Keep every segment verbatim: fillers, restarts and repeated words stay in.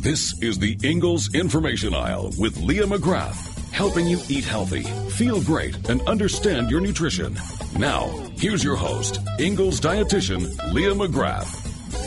This is the Ingalls Information Aisle with Leah McGrath, helping you eat healthy, feel great, and understand your nutrition. Now, here's your host, Ingalls dietitian Leah McGrath.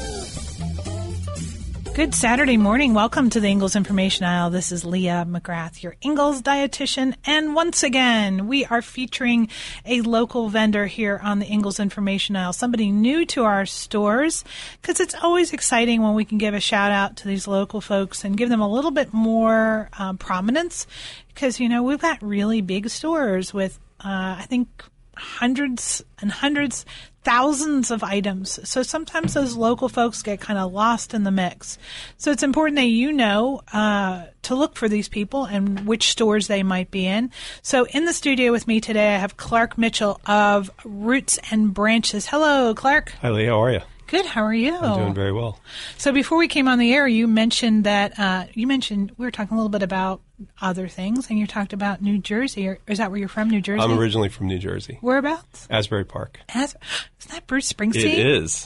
Good Saturday morning. Welcome to the Ingalls Information Aisle. This is Leah McGrath, your Ingalls dietitian. And once again, we are featuring a local vendor here on the Ingalls Information Aisle, somebody new to our stores, because it's always exciting when we can give a shout out to these local folks and give them a little bit more um, prominence, because, you know, we've got really big stores with, uh, I think, hundreds and hundreds, thousands of items. So sometimes those local folks get kind of lost in the mix. So it's important that you know uh, to look for these people and which stores they might be in. So in the studio with me today, I have Clark Mitchell of Roots and Branches. Hello, Clark. Hi, Lee. How are you? Good. How are you? I'm doing very well. So before we came on the air, you mentioned that uh, you mentioned we were talking a little bit about other things, and you talked about New Jersey. Or, is that where you're from, New Jersey? I'm originally from New Jersey. Whereabouts? Asbury Park. As, isn't that Bruce Springsteen? It is.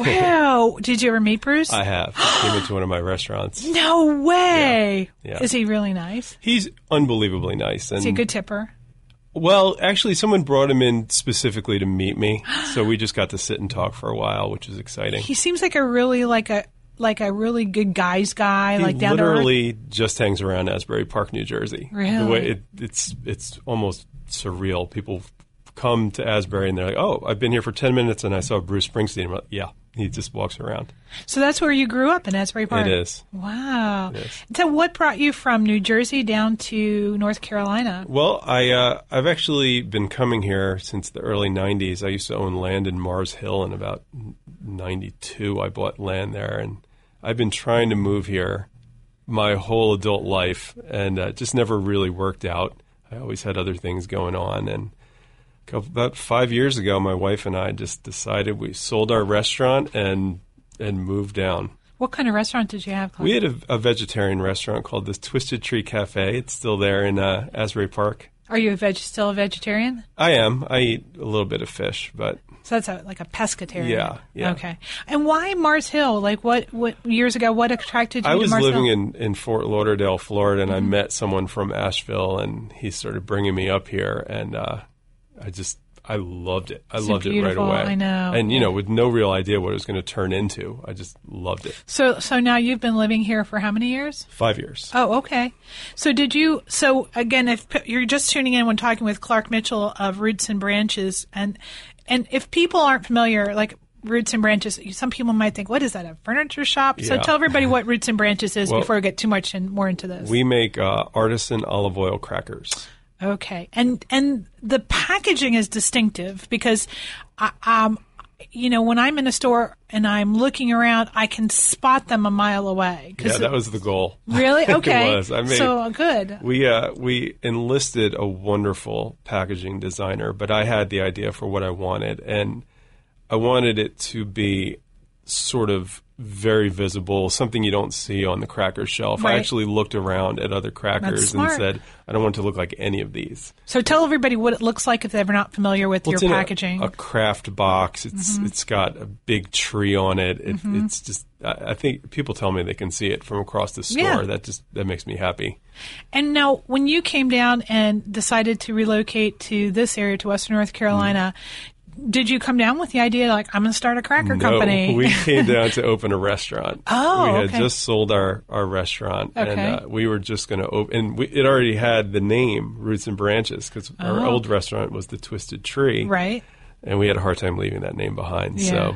Wow. Did you ever meet Bruce? I have. He came into one of my restaurants. No way. Yeah. Yeah. Is he really nice? He's unbelievably nice. And is he a good tipper? Well, actually, someone brought him in specifically to meet me, so we just got to sit and talk for a while, which was exciting. He seems like a really like a like a really good guy's guy, he like down literally to earth. Just hangs around Asbury Park, New Jersey. Really? The way it, it's it's almost surreal. People come to Asbury and they're like, "Oh, I've been here for ten minutes and I saw Bruce Springsteen." I'm like, yeah, he just walks around. So that's where you grew up, in Asbury Park? It is. Wow. It is. So what brought you from New Jersey down to North Carolina? Well, I, uh, I've actually been coming here since the early nineties. I used to own land in Mars Hill in about ninety-two. I bought land there, and I've been trying to move here my whole adult life, and uh, it just never really worked out. I always had other things going on, and about five years ago, my wife and I just decided we sold our restaurant and and moved down. What kind of restaurant did you have? Clark? We had a, a vegetarian restaurant called the Twisted Tree Cafe. It's still there in uh, Asbury Park. Are you a veg- still a vegetarian? I am. I eat a little bit of fish, but so that's a, like a pescatarian. Yeah, yeah. Okay. And why Mars Hill? Like what? What years ago? What attracted you I to was Mars living Hill? in, in Fort Lauderdale, Florida, and Mm-hmm. I met someone from Asheville, and he started bringing me up here, and uh, I just. I loved it. I So loved it right beautiful. away. I know. And, you know, with no real idea what it was going to turn into, I just loved it. So, so now you've been living here for how many years? Five years. Oh, okay. So did you, so again, if p- you're just tuning in when talking with Clark Mitchell of Roots and Branches, and, and if people aren't familiar, like Roots and Branches, some people might think, what is that, a furniture shop? So Yeah. tell everybody what Roots and Branches is Well, before we get too much in, more into this. We make uh, artisan olive oil crackers. Okay, and and the packaging is distinctive because, I, um, you know, when I'm in a store and I'm looking around, I can spot them a mile away. Yeah, that was the goal. Really? Okay. It was. I made, so good. We uh, we enlisted a wonderful packaging designer, but I had the idea for what I wanted, and I wanted it to be sort of very visible, something you don't see on the cracker shelf. Right. I actually looked around at other That's crackers and smart. said, I don't want it to look like any of these. So tell everybody what it looks like if they're not familiar with Well, your it's in a- packaging. A, craft box. It's Mm-hmm. It's got a big tree on it. it Mm-hmm. It's just, I, I think people tell me they can see it from across the store. Yeah. That just, that makes me happy. And now, when you came down and decided to relocate to this area, to Western North Carolina, did you come down with the idea, like, I'm going to start a cracker No, company? we came down to open a restaurant. Oh, we had okay. just sold our, our restaurant, and Okay. uh, we were just going to open. And we, it already had the name Roots and Branches because our Oh. old restaurant was the Twisted Tree, Right. and we had a hard time leaving that name behind. Yeah. So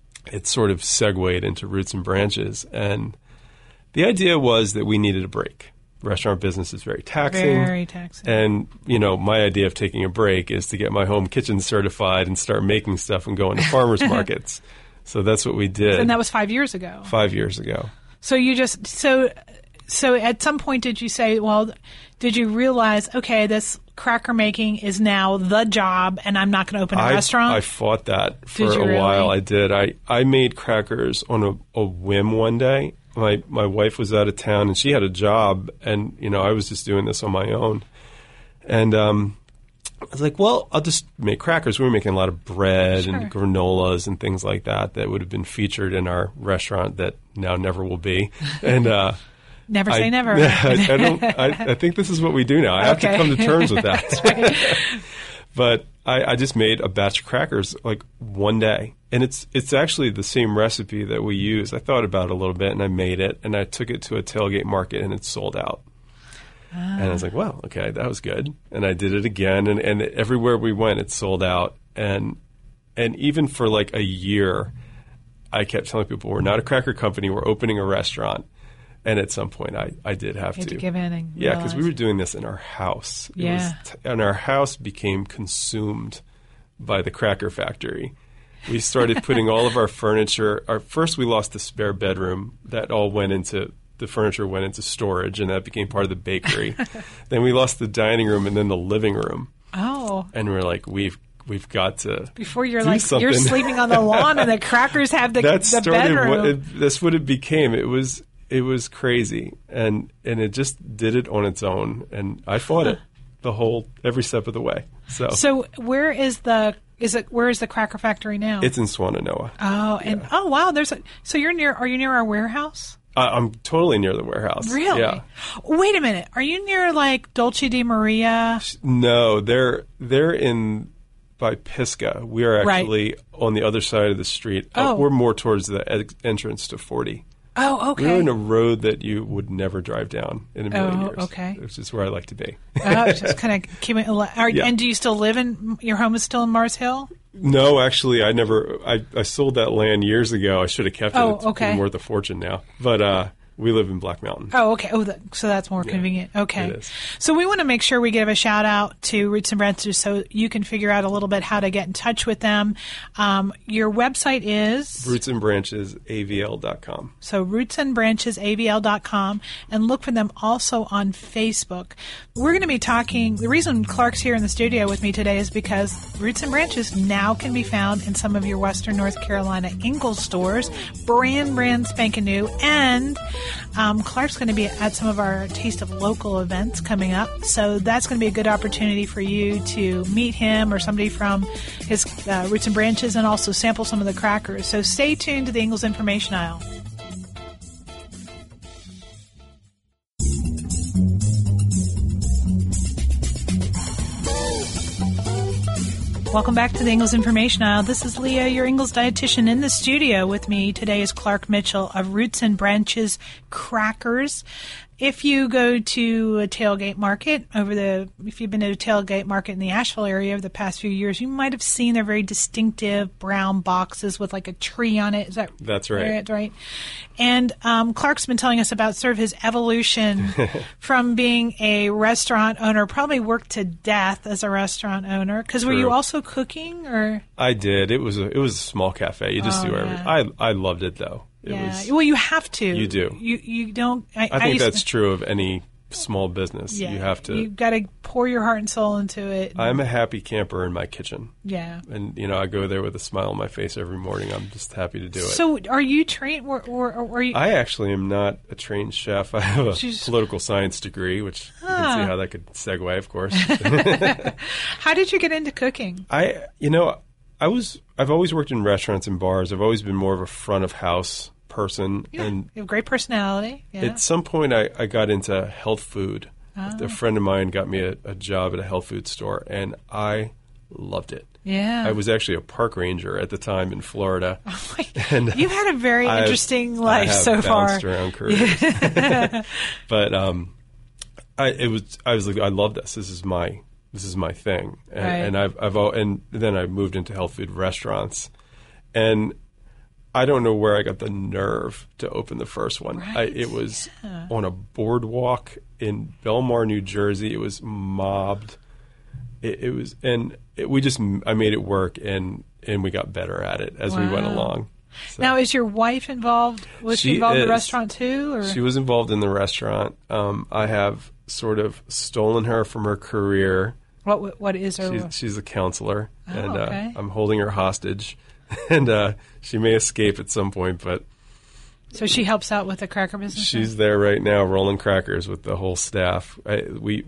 it sort of segued into Roots and Branches, and the idea was that we needed a break. Restaurant business is very taxing. Very taxing. And, you know, my idea of taking a break is to get my home kitchen certified and start making stuff and going to farmers markets. So that's what we did And that was five years ago. five years ago. So you just so so at some point did you say, well, did you realize, okay, this cracker making is now the job, and I'm not going to open a I, restaurant? I fought that for Did you a really? while. I did. I, I made crackers on a, a whim one day. My my wife was out of town and she had a job, and you know I was just doing this on my own. And um, I was like, well, I'll just make crackers. We were making a lot of bread Sure. and granolas and things like that that would have been featured in our restaurant that now never will be. And uh, Never say I, never. I, I don't. I, I think this is what we do now. I have Okay. to come to terms with that. But I, I just made a batch of crackers like one day, and it's it's actually the same recipe that we use. I thought about it a little bit, and I made it, and I took it to a tailgate market, and it sold out. Ah. And I was like, "Well, okay, that was good." And I did it again, and, and everywhere we went, it sold out. And and even for like a year, I kept telling people, "We're not a cracker company. We're opening a restaurant." And at some point, I, I did have You had to. to give in and Yeah, because we realize. were doing this in our house. It Yeah. was t- and our house became consumed by the cracker factory. We started putting all of our furniture. Our, first, we lost the spare bedroom. That all went into, the furniture went into storage, and that became part of the bakery. Then we lost the dining room and then the living room. Oh. And we're like, we've we've got to Before you're do like, something. you're sleeping on the lawn and the crackers have the, that the started bedroom. what it, that's what it became. It was it was crazy, and and it just did it on its own, and I fought it the whole every step of the way. So, So where is the is it where is the cracker factory now? it's in Swannanoa. oh, and oh wow, there's a so you're near are you near our warehouse? I, I'm totally near the warehouse. Really? Yeah. Wait a minute. Are you near like Dolce di Maria? No, they're they're in by Pisgah. We are Right. actually on the other side of the street. Oh. Uh, we're more towards the ex- entrance to forty. Oh, okay. We're in a road that you would never drive down in a million Oh, years. okay. Which is where I like to be. oh, just kind of keeping. Are, Yeah. And do you still live in your home? Is still in Mars Hill? No, actually, I never. I, I sold that land years ago. I should have kept it. Oh, It's okay. even worth a fortune now. But uh, we live in Black Mountain. Oh, okay. Oh, that, so that's more convenient. Okay. it is. So we want to make sure we give a shout out to Roots and Branches so you can figure out a little bit how to get in touch with them. Um, your website is Roots and Branches A V L dot com. so roots and branches A V L dot com, and look for them also on Facebook. We're going to be talking. The reason Clark's here in the studio with me today is because Roots and Branches now can be found in some of your Western North Carolina Ingalls stores, brand brand spanking new, and Um, Clark's going to be at some of our Taste of Local events coming up, so that's going to be a good opportunity for you to meet him or somebody from his uh, Roots and Branches and also sample some of the crackers. So stay tuned to the Ingalls Information Aisle. Welcome back to the Ingalls Information Aisle. This is Leah, your Ingalls dietitian. In the studio with me today is Clark Mitchell of Roots and Branches Crackers. If you go to a tailgate market over the, if you've been to a tailgate market in the Asheville area over the past few years, you might have seen their very distinctive brown boxes with like a tree on it. Is that That's right. Right. right? And um, Clark's been telling us about sort of his evolution from being a restaurant owner, probably worked to death as a restaurant owner. Because were you True. also cooking or? I did. It was a it was a small cafe. You just Oh, do yeah. everything. I I loved it though. It Yeah. was. Well, you have to. You do. You you don't. I, I think used that's to, true of any small business. Yeah. You have to. You've got to pour your heart and soul into it. I'm a happy camper in my kitchen, yeah. and you know I go there with a smile on my face every morning. I'm just happy to do it. So, are you trained, or, or, or are you? I actually am not a trained chef. I have a She's- political science degree, which you Ah. can see how that could segue, of course. How did you get into cooking? I, you know, I was, I've always worked in restaurants and bars. I've always been more of a front of house person. Yeah, And you have great personality. Yeah. at some point I, I got into health food. Oh. A friend of mine got me a, a job at a health food store, and I loved it. yeah. I was actually a park ranger at the time in Florida. And You've had a very I've- interesting life I have so far. bounced around careers. But um, I it was I was like, I love this. This is my this is my thing. And, Right. and I've I've al- and then I moved into health food restaurants, and I don't know where I got the nerve to open the first one. I, Right, it was on a boardwalk in Belmar, New Jersey. It was mobbed. It, it was, and it, we just I made it work, and and we got better at it as we went Wow. along. So- Now, is your wife involved? Was she, She involved in the is. restaurant too? Or? She was involved in the restaurant. Um, I have sort of stolen her from her career. What what is her? She's, she's a counselor, Oh, and okay. uh, I'm holding her hostage. And uh, she may escape at some point, but so she helps out with the cracker business. she's there right now rolling crackers with the whole staff. I, we we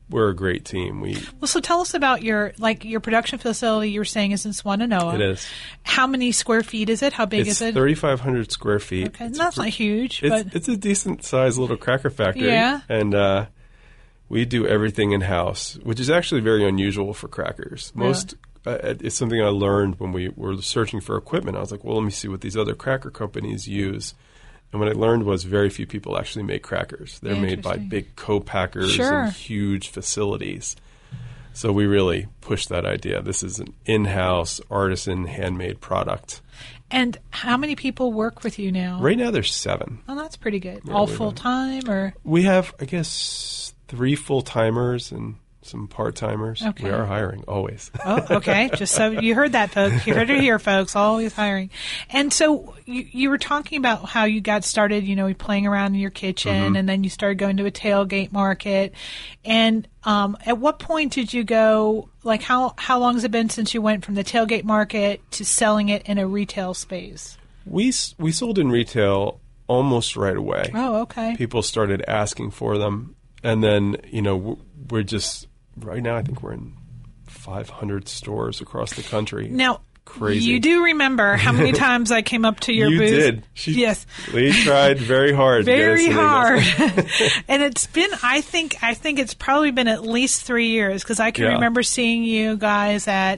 we're a great team. We Well, so tell us about your like your production facility. You were saying is in Swannanoa. It is. How many square feet is it? How big it's is it? thirty-five hundred square feet. Okay, It's that's pre- not huge, It's, but it's a decent-sized little cracker factory. Yeah. And uh, we do everything in-house, which is actually very unusual for crackers. Most uh, it's something I learned when we were searching for equipment. I was like, well, let me see what these other cracker companies use. And what I learned was very few people actually make crackers. They're made by Interesting. big co-packers Sure. and huge facilities. So we really pushed that idea. This is an in-house, artisan, handmade product. and how many people work with you now? Right now there's seven. Oh, that's pretty good. Yeah, All we have- full time or We have, I guess, three full-timers and some part-timers. Okay. We are hiring, always. Oh, okay. Just so you heard that, folks. You heard it here, folks. Always hiring. And so you, you were talking about how you got started, you know, playing around in your kitchen, Mm-hmm. and then you started going to a tailgate market. And um, at what point did you go, like, how, how long has it been since you went from the tailgate market to selling it in a retail space? We s- we sold in retail almost right away. Oh, okay. People started asking for them. And then, you know, w- we're just, right now I think we're in five hundred stores across the country. Now, Crazy. you do remember how many times I came up to your You booth? did. She, Yes. Lee tried very hard. Very to get us in hard. English. And it's been, I think, I think it's probably been at least three years because I can Yeah. remember seeing you guys at,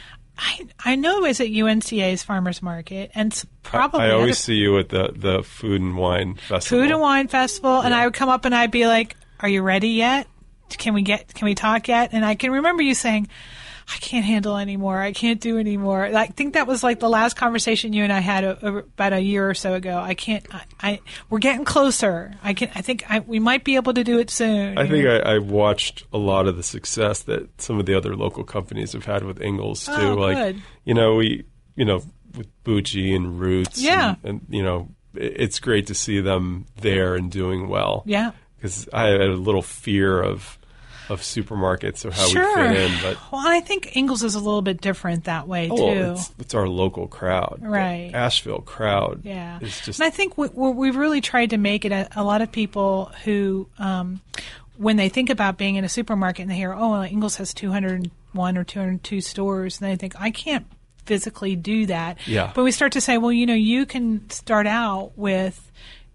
I I know it's at U N C A's Farmers Market, and it's probably I at always a see you at the, the Food and Wine Festival. Food and Wine Festival, and Yeah. I would come up and I'd be like, "Are you ready yet? Can we get? Can we talk yet?" And I can remember you saying, "I can't handle anymore. I can't do anymore." I think that was like the last conversation you and I had a, a, about a year or so ago. I can't. I, I we're getting closer. I can. I think I, we might be able to do it soon. I think I, I watched a lot of the success that some of the other local companies have had with Ingalls too. Oh, like, good. you know, we, you know, with Bucci and Roots. Yeah. And, and you know, it, it's great to see them there and doing well. Yeah. Because I had a little fear of of supermarkets or how Sure. we fit in, but Well, I think Ingalls is a little bit different that way oh, too. well, it's, it's our local crowd. The Right. Asheville crowd. Yeah, Is just and I think we, we- we've really tried to make it a, a lot of people who, um, when they think about being in a supermarket and they hear, "Oh, well, Ingalls has two hundred one or two hundred two stores," and they think, "I can't physically do that." Yeah. But we start to say, "Well, you know, you can start out with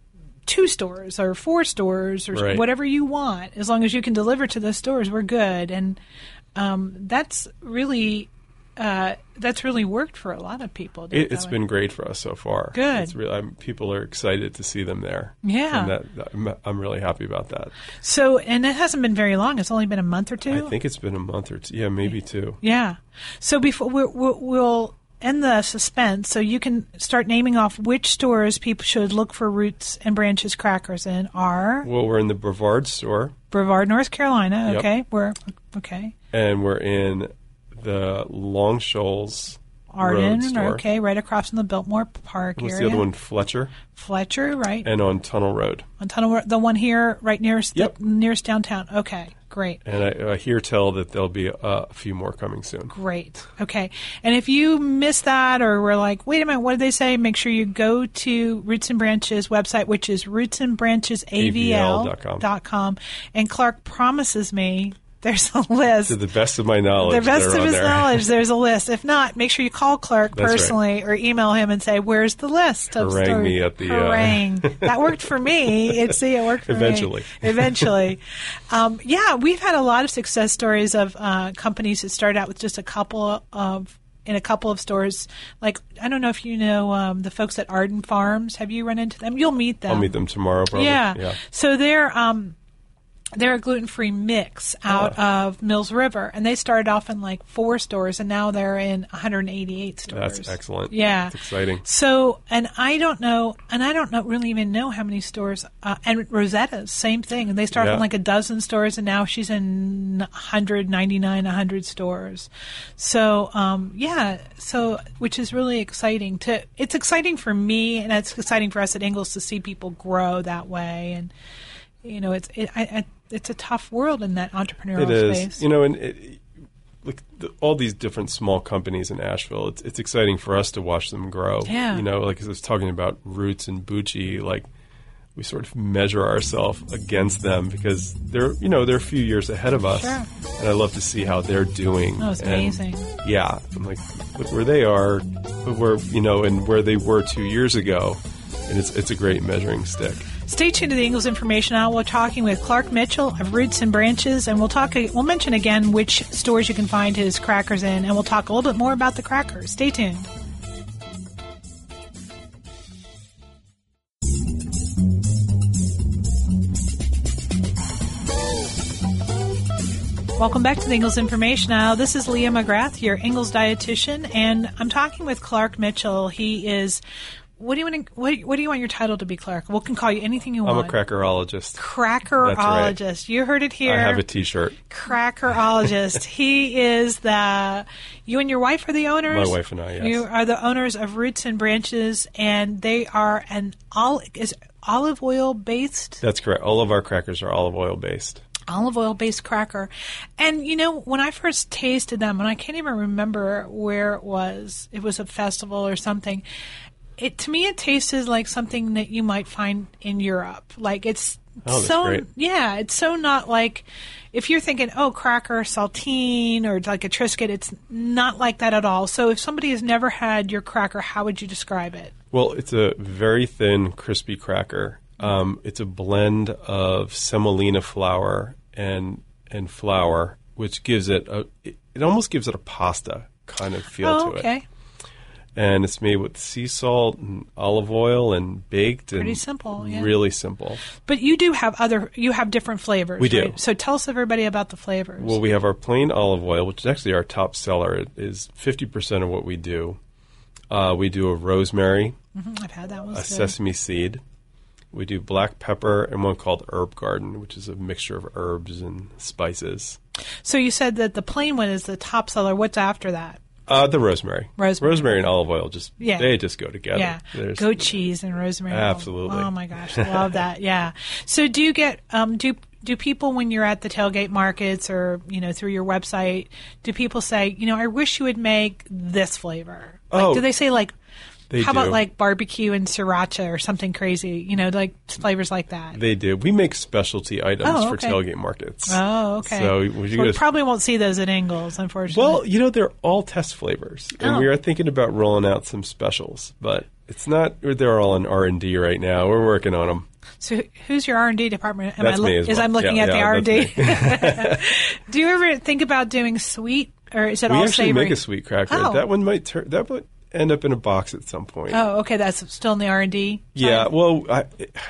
two stores or four stores or Right. whatever you want, as long as you can deliver to those stores, we're good." And um, that's really. Uh, that's really worked for a lot of people. do It, that it's way. been great for us so far. Good. It's really, I'm, people are excited to see them there. Yeah. And that, that, I'm, I'm really happy about that. So, and it hasn't been very long. It's only been a month or two. I think it's been a month or two. Yeah, maybe two. Yeah. So before we'll, we'll, we'll end the suspense, so you can start naming off which stores people should look for Roots and Branches crackers in are Well, we're in the Brevard store, Brevard, North Carolina. Yep. Okay, we're okay. and we're in the Long Shoals Arden. Road store. Okay, right across from the Biltmore Park What's area. the other one? Fletcher, Fletcher, right? and on Tunnel Road. On Tunnel Road, the one here, right nearest Yep. the, nearest downtown. Okay, great. And I, I hear tell that there'll be a, a few more coming soon. Great. Okay. And if you missed that or were like, wait a minute, what did they say? Make sure you go to Roots and Branches website, which is roots and branches A V L dot com. And Clark promises me there's a list. To the best of my knowledge, The best they're of on his there. knowledge, there's a list. If not, make sure you call Clark That's right. personally or email him and say, "Where's the list?" Of Harangue stories?" me at the, uh, Harangue. That worked for me. It see, it worked for Eventually. me. Eventually. Um, yeah, we've had a lot of success stories of uh, companies that started out with just a couple of in a couple of stores. Like, I don't know if you know um, the folks at Arden Farms. Have you run into them? You'll meet them. I'll meet them tomorrow, probably. Yeah. yeah. So they're um, they're a gluten-free mix out Ah. of Mills River, and they started off in like four stores, and now they're in one hundred eighty-eight stores. That's excellent. Yeah. It's exciting. So, and I don't know, and I don't know really even know how many stores. Uh, and Rosetta's same thing, and they started Yeah. in like a dozen stores, and now she's in one hundred ninety-nine, one hundred stores. So, um, yeah, so which is really exciting. To it's exciting for me, and it's exciting for us at Ingalls to see people grow that way, and you know, it's it, I, I, it's a tough world in that entrepreneurial It is. space. You know, and it, like the, all these different small companies in Asheville, it's it's exciting for us to watch them grow. Yeah. You know, like as I was talking about Roots and Bucci, like we sort of measure ourselves against them because they're, you know, they're a few years ahead of us. Sure. And I love to see how they're doing. That was And, amazing. Yeah. I'm like, look where they are, look where, you know, and where they were two years ago. And it's, it's a great measuring stick. Stay tuned to the Ingles Information Hour. We're talking with Clark Mitchell of Roots and Branches, and we'll talk. We'll mention again which stores you can find his crackers in, and we'll talk a little bit more about the crackers. Stay tuned. Welcome back to the Ingles Information Hour. This is Leah McGrath, your Ingles dietitian, and I'm talking with Clark Mitchell. He is. What do you want? To, what, what do you want your title to be, Clark? We can call you anything you want. I'm a crackerologist. Crackerologist. That's right. You heard it here. I have a T-shirt. Crackerologist. He is the. You and your wife are the owners. My wife and I. Yes. You are the owners of Roots and Branches, and they are an all is olive oil based. That's correct. All of our crackers are olive oil based. Olive oil based cracker. And you know, when I first tasted them, and I can't even remember where it was. It was a festival or something. It, to me, it tasted like something that you might find in Europe. Like it's oh, that's so, great. yeah, it's so not like, if you're thinking, oh, cracker, saltine, or like a Triscuit, it's not like that at all. So if somebody has never had your cracker, how would you describe it? Well, it's a very thin, crispy cracker. Um, it's a blend of semolina flour and and flour, which gives it a, it, it almost gives it a pasta kind of feel oh, to it. okay. And it's made with sea salt and olive oil and baked. Pretty and simple, yeah. Really simple. But you do have other, you have different flavors, We do. right? So tell us everybody about the flavors. Well, we have our plain olive oil, which is actually our top seller. It is fifty percent of what we do. Uh, we do a rosemary, mm-hmm, I've had that one. a sesame seed. We do black pepper and one called Herb Garden, which is a mixture of herbs and spices. So you said that the plain one is the top seller. What's after that? Uh, the rosemary. Rosemary. Rosemary and olive oil, just Yeah. they just go together. Yeah, There's- goat cheese and rosemary. Absolutely. Oh my gosh, love that. Yeah. So do you get um do do people when you're at the tailgate markets or you know through your website, do people say, you know, I wish you would make this flavor? Like, Oh, do they say like, they how do. about like barbecue and sriracha or something crazy? You know, like flavors like that. They do. We make specialty items Oh, for okay. tailgate markets. Oh, okay. So would you we guys- probably won't see those at Ingles, unfortunately. Well, you know, they're all test flavors, and Oh. we are thinking about rolling out some specials, but it's not. They're all in R and D right now. We're working on them. So who's your R and D department? Am That's I lo- me as Is well. I'm looking Yeah, at the yeah, R and D. that's Do you ever think about doing sweet, or is it We all actually savory? make a sweet cracker. Oh. That one might turn. That would end up in a box at some point. Oh, okay. That's still in the R and D. Yeah. Well, I,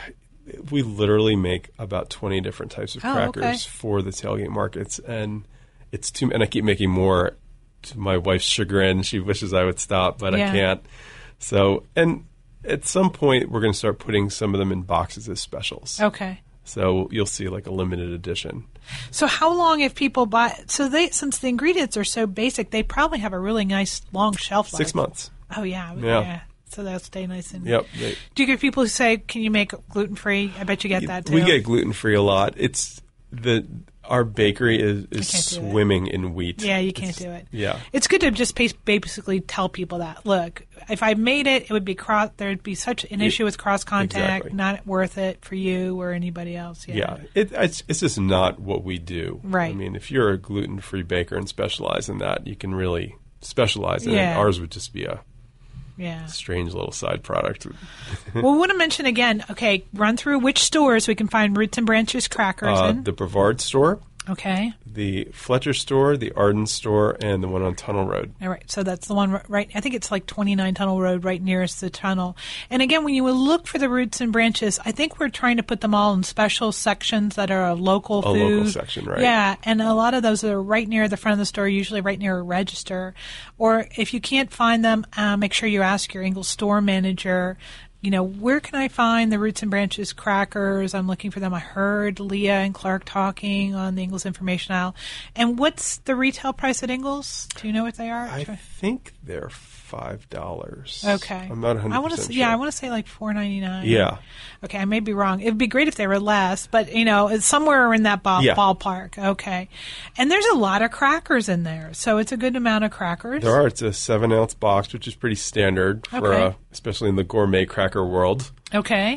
we literally make about twenty different types of Oh, crackers okay. for the tailgate markets, and it's too. And I keep making more. To my wife's chagrin, she wishes I would stop, but Yeah. I can't. So, and at some point, we're going to start putting some of them in boxes as specials. Okay. So you'll see like a limited edition. So how long if people buy? So they since the ingredients are so basic, they probably have a really nice long shelf life. Six months. Oh yeah. Yeah. So they'll stay nice and. Yep. They, Do you get people who say, "Can you make gluten free?" I bet you get that too. we get gluten free a lot. It's the our bakery is, is can't do it. swimming in wheat. Yeah, you can't It's- do it. Yeah. It's good to just bas- basically tell people that, look, if I made it, it would be cross, there'd be such an issue with cross contact, exactly. not worth it for you or anybody else. Yeah. Yeah, it, it's it's just not what we do. Right. I mean, if you're a gluten free baker and specialize in that, you can really specialize in Yeah. it. Ours would just be a Yeah. strange little side product. Well, we want to mention again, okay, run through which stores we can find Roots and Branches crackers Uh, in. the Brevard store, Okay. the Fletcher store, the Arden store, and the one on Tunnel Road. All right, so that's the one ri- right. I think it's like twenty-nine Tunnel Road, right nearest the tunnel. And again, when you look for the Roots and Branches, I think we're trying to put them all in special sections that are a local A food. local section, right. Yeah, and a lot of those are right near the front of the store, usually right near a register. Or if you can't find them, uh, make sure you ask your Ingles store manager. You know, where can I find the Roots and Branches crackers? I'm looking for them. I heard Leah and Clark talking on the Ingles information aisle. And what's the retail price at Ingles? Do you know what they are? I think they're five dollars. Okay. I'm not one hundred I want to. percent Yeah, sure. I want to say like four ninety nine. Yeah. Okay, I may be wrong. It'd be great if they were less, but you know, it's somewhere in that ball, Yeah. ballpark. Okay, and there's a lot of crackers in there, so it's a good amount of crackers. There are. It's a seven ounce box, which is pretty standard for, Okay. uh, especially in the gourmet cracker world. Okay.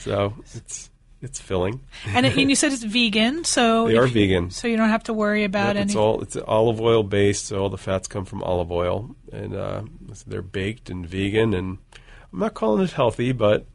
So it's it's filling. And, it, and you said it's vegan, so they are if, vegan, so you don't have to worry about yep, any. It's all it's olive oil based, so all the fats come from olive oil, and uh, they're baked and vegan. And I'm not calling it healthy, but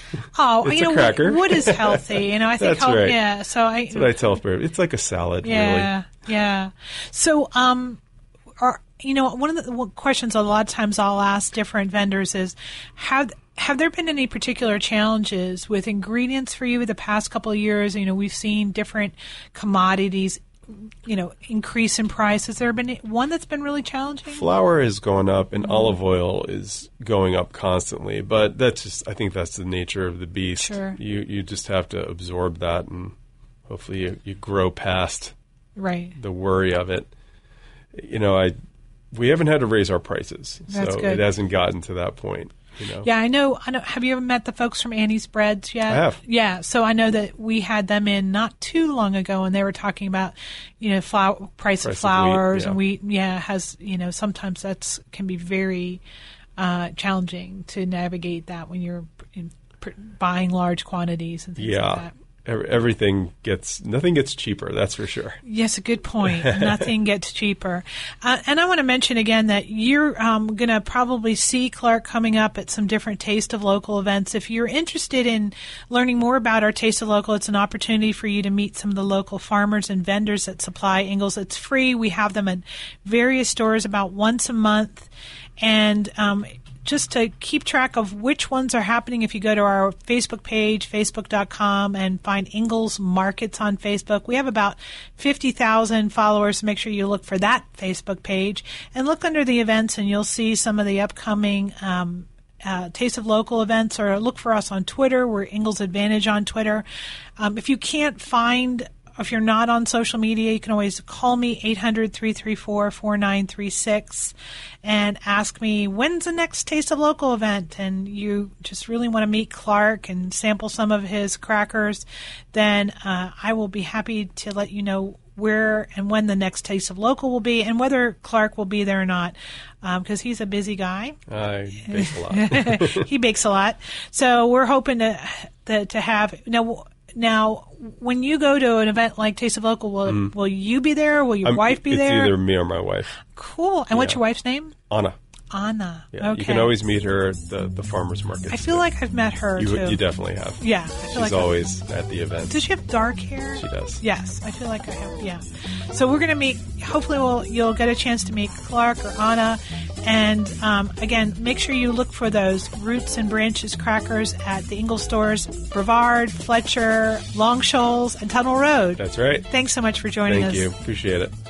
oh, it's you a know cracker. What, what is healthy? You know, I think That's health, right. yeah. So I That's what I tell everybody. It's like a salad, yeah, really. yeah. So um, are you know one of the questions a lot of times I'll ask different vendors is have. Have there been any particular challenges with ingredients for you the past couple of years? You know, we've seen different commodities, you know, increase in price. Has there been one that's been really challenging? Flour is going up, and mm-hmm. olive oil is going up constantly. But that's just, I think that's the nature of the beast. Sure. You you just have to absorb that, and hopefully you, you grow past right. the worry of it. You know, I we haven't had to raise our prices, that's so good. it hasn't gotten to that point. You know? Yeah, I know, I know. Have you ever met the folks from Annie's Breads yet? I have. Yeah, so I know that we had them in not too long ago, and they were talking about, you know, flour, price, price of flours of wheat, yeah. and wheat. Yeah, has you know sometimes that's can be very uh, challenging to navigate that when you're in, pr- buying large quantities and things yeah. like that. Everything gets, nothing gets cheaper, that's for sure. Yes, a good point. Nothing gets cheaper. Uh, and I want to mention again that you're um, going to probably see Clark coming up at some different Taste of Local events. If you're interested in learning more about our Taste of Local, it's an opportunity for you to meet some of the local farmers and vendors that supply Ingalls. It's free. We have them at various stores about once a month. And um just to keep track of which ones are happening, if you go to our Facebook page, facebook dot com, and find Ingalls Markets on Facebook. We have about fifty thousand followers, so make sure you look for that Facebook page. And look under the events, and you'll see some of the upcoming um, uh, Taste of Local events, or look for us on Twitter. We're Ingalls Advantage on Twitter. Um, if you can't find If you're not on social media, you can always call me, eight hundred, three three four, four nine three six, and ask me, when's the next Taste of Local event? And you just really want to meet Clark and sample some of his crackers, then uh, I will be happy to let you know where and when the next Taste of Local will be, and whether Clark will be there or not, because um, he's a busy guy. I bake a lot. He bakes a lot. So we're hoping to, to, to have... Now, Now, when you go to an event like Taste of Local, will, mm. will you be there? Will your I'm, wife be it's there? It's either me or my wife. Cool. And yeah. What's your wife's name? Anna. Anna. Yeah, okay. You can always meet her at the, the farmer's market. I feel like I've met her, you, too. You definitely have. Yeah. I feel She's like always I've... at the event. Does she have dark hair? She does. Yes. I feel like I have, yeah. So we're going to meet, hopefully we'll, you'll get a chance to meet Clark or Anna. And, um, again, make sure you look for those Roots and Branches crackers at the Ingalls stores, Brevard, Fletcher, Long Shoals, and Tunnel Road. That's right. Thanks so much for joining Thank us. Thank you. Appreciate it.